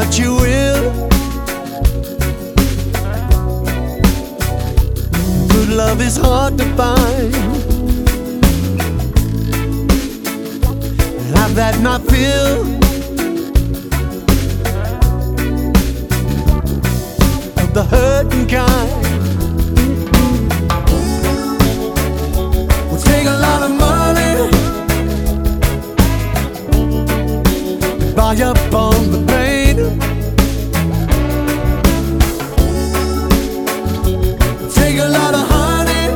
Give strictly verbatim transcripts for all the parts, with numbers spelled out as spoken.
but you will. Good love is hard to find. I've had my fill of the hurting kind. Will take a lot of money to buy up on the pain. Take a lot of honey,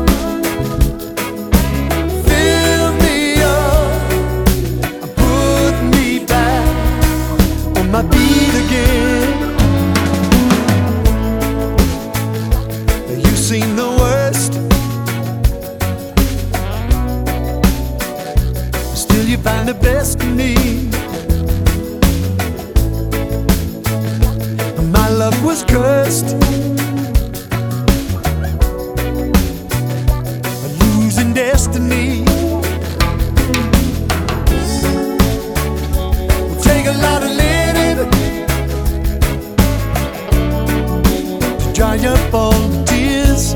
fill me up, put me back on my feet again. You've seen the worst, still you find the best in me. My love was cursed, a losing destiny. Will take a lot of linen to dry up all the tears.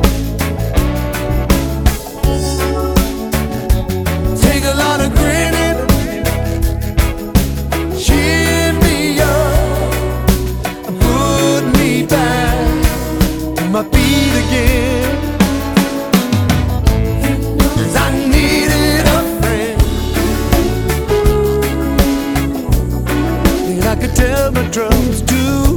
Take a lot of grinning, cheer me up, put me back on my feet again. 'Cause I needed a friend that I could tell my troubles to.